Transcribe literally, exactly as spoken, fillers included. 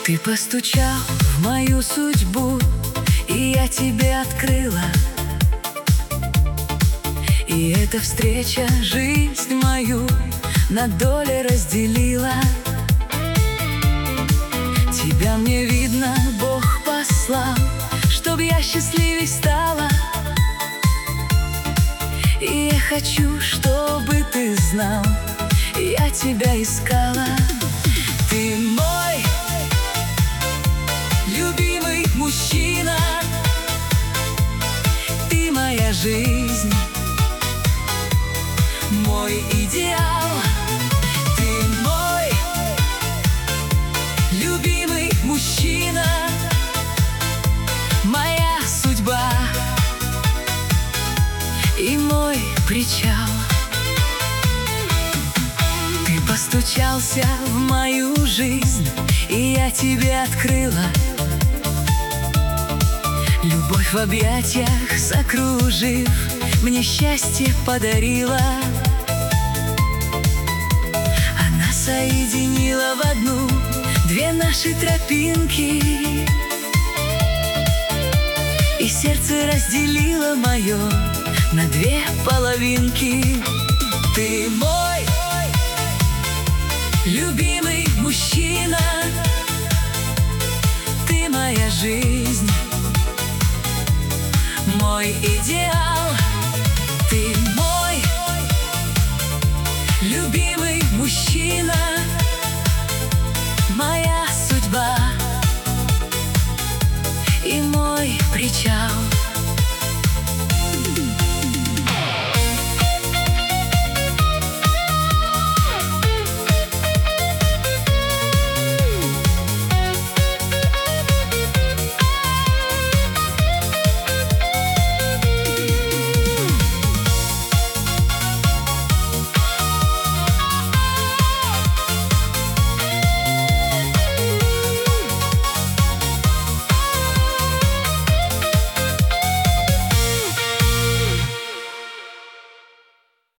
Ты постучал в мою судьбу, и я тебе открыла. И эта встреча жизнь мою на доли разделила. Тебя мне видно Бог послал, чтоб я счастливей стала. И я хочу, чтобы ты знал, я тебя искала. Ты мой любимый мужчина, ты моя жизнь, мой идеал. Ты мой любимый мужчина, моя судьба и мой причал. Ты постучался в мою жизнь, и я тебе открыла. Любовь в объятиях закружив, мне счастье подарила. Она соединила в одну две наши тропинки, и сердце разделило мое на две половинки. Ты мой любимый мужчина, ты моя жизнь, мой идеал. Ты мой любимый мужчина, моя